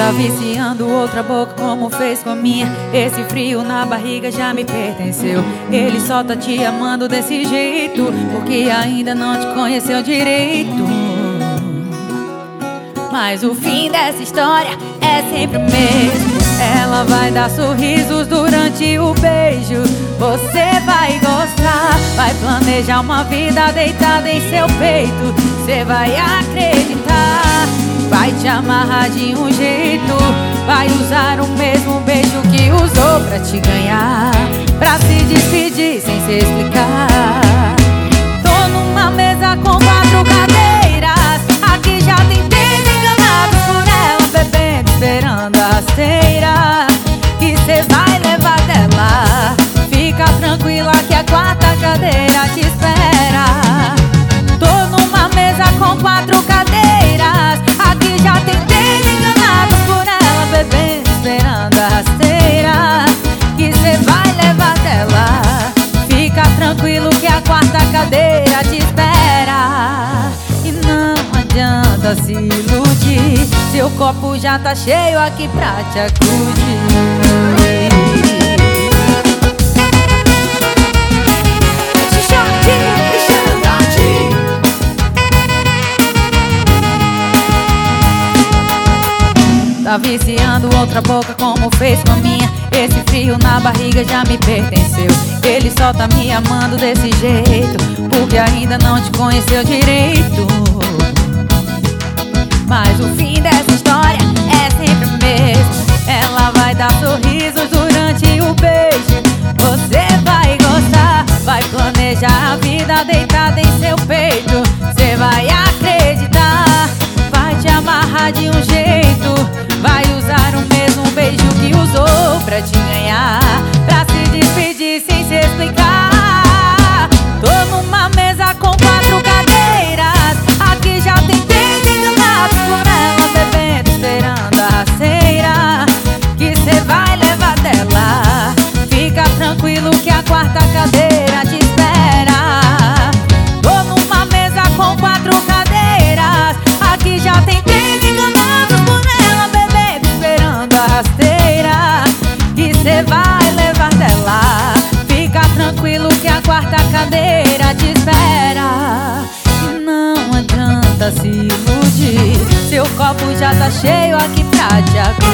Tá viciando outra boca como fez com a minha. Esse frio na barriga já me pertenceu. Ele só tá te amando desse jeito porque ainda não te conheceu direito. Mas o fim dessa história é sempre o mesmo. Ela vai dar sorrisos durante o beijo. Você vai gostar, vai planejar uma vida deitada em seu peito. Você vai acreditar, vai te amarrar de um jeito. Vai usar o mesmo beijo que usou pra te ganhar, pra se despedir sem se explicar. Tô numa mesa com 4 cadeiras. Aqui já tem 3 enganados por ela, bebendo, esperando a rasteira que cê vai levar dela. Fica tranquila que a 4ª cadeira te espera. Tô numa mesa com 4 cadeiras. Aqui já tem 3 enganados por ela, bebendo, esperando a rasteira que cê vai levar dela. Fica tranquilo que a 4ª cadeira te espera. E não adianta se iludir, seu copo já tá cheio aqui pra te acudir. Tá viciando outra boca como fez com a minha. Esse frio na barriga já me pertenceu. Ele só tá me amando desse jeito porque ainda não te conheceu direito. Mas o fim dessa história é sempre o mesmo. Ela vai dar sorrisos durante o beijo. Você vai gostar, vai planejar a vida deitada em seu peito. Você vai acreditar, vai te amarrar de um jeito. Vai usar o mesmo beijo que usou pra te ganhar, pra se despedir sem se explicar. Tô numa mesa com 4 cadeiras. Aqui já tem 3 enganados por ela, bebendo, esperando a rasteira que cê vai levar dela. Fica tranquilo que a 4ª cadeira te espera. Tô numa mesa com 4 cadeiras. Aqui já tem 3 enganados por ela, bebendo, esperando a rasteira que cê vai levar dela. Fica tranquilo que a 4ª cadeira te espera. E não adianta se iludir, seu copo já tá cheio aqui pra te acudir.